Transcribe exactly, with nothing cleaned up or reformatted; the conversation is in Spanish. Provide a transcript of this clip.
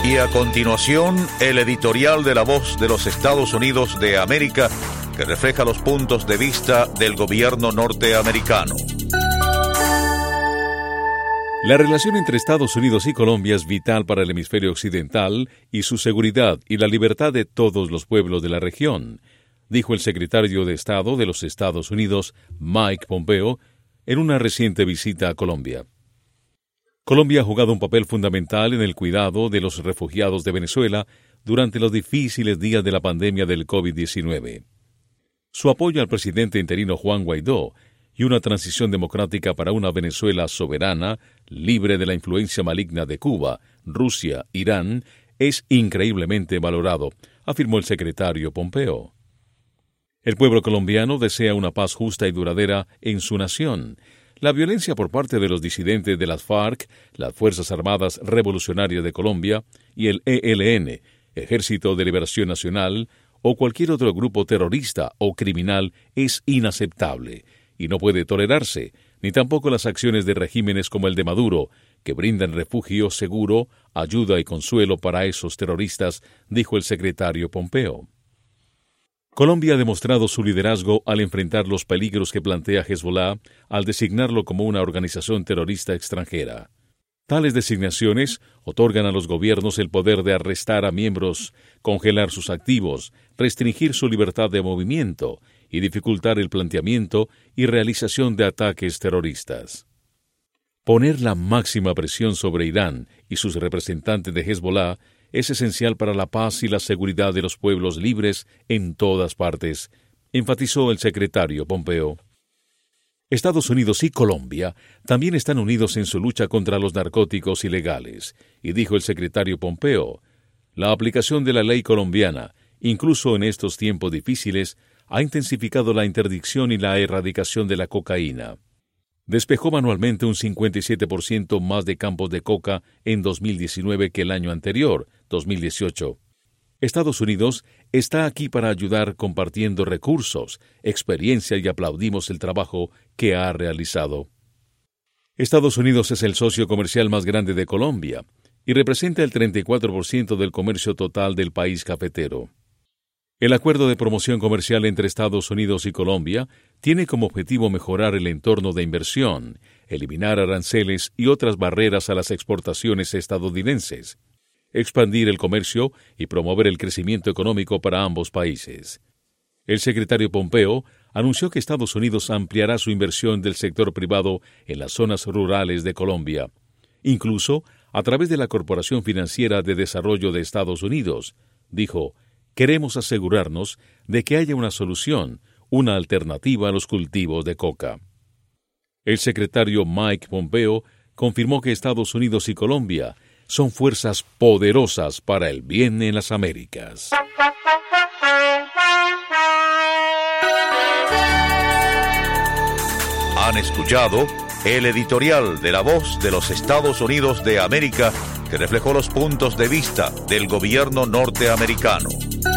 Y a continuación, el editorial de La Voz de los Estados Unidos de América, que refleja los puntos de vista del gobierno norteamericano. La relación entre Estados Unidos y Colombia es vital para el hemisferio occidental y su seguridad y la libertad de todos los pueblos de la región, dijo el secretario de Estado de los Estados Unidos, Mike Pompeo, en una reciente visita a Colombia. Colombia ha jugado un papel fundamental en el cuidado de los refugiados de Venezuela durante los difíciles días de la pandemia del COVID diecinueve. Su apoyo al presidente interino Juan Guaidó y una transición democrática para una Venezuela soberana, libre de la influencia maligna de Cuba, Rusia, Irán, es increíblemente valorado, afirmó el secretario Pompeo. El pueblo colombiano desea una paz justa y duradera en su nación. La violencia por parte de los disidentes de las FARC, las Fuerzas Armadas Revolucionarias de Colombia y el E L N, Ejército de Liberación Nacional, o cualquier otro grupo terrorista o criminal es inaceptable y no puede tolerarse, ni tampoco las acciones de regímenes como el de Maduro, que brindan refugio seguro, ayuda y consuelo para esos terroristas, dijo el secretario Pompeo. Colombia ha demostrado su liderazgo al enfrentar los peligros que plantea Hezbollah al designarlo como una organización terrorista extranjera. Tales designaciones otorgan a los gobiernos el poder de arrestar a miembros, congelar sus activos, restringir su libertad de movimiento y dificultar el planteamiento y realización de ataques terroristas. Poner la máxima presión sobre Irán y sus representantes de Hezbollah es esencial para la paz y la seguridad de los pueblos libres en todas partes, enfatizó el secretario Pompeo. Estados Unidos y Colombia también están unidos en su lucha contra los narcóticos ilegales, y dijo el secretario Pompeo, la aplicación de la ley colombiana, incluso en estos tiempos difíciles, ha intensificado la interdicción y la erradicación de la cocaína. Despejó manualmente un cincuenta y siete por ciento más de campos de coca en dos mil diecinueve que el año anterior, dos mil dieciocho. Estados Unidos está aquí para ayudar compartiendo recursos, experiencia y aplaudimos el trabajo que ha realizado. Estados Unidos es el socio comercial más grande de Colombia y representa el treinta y cuatro por ciento del comercio total del país cafetero. El acuerdo de promoción comercial entre Estados Unidos y Colombia tiene como objetivo mejorar el entorno de inversión, eliminar aranceles y otras barreras a las exportaciones estadounidenses, expandir el comercio y promover el crecimiento económico para ambos países. El secretario Pompeo anunció que Estados Unidos ampliará su inversión del sector privado en las zonas rurales de Colombia, incluso a través de la Corporación Financiera de Desarrollo de Estados Unidos, dijo, queremos asegurarnos de que haya una solución, una alternativa a los cultivos de coca. El secretario Mike Pompeo confirmó que Estados Unidos y Colombia son fuerzas poderosas para el bien en las Américas. Han escuchado el editorial de La Voz de los Estados Unidos de América, que reflejó los puntos de vista del gobierno norteamericano.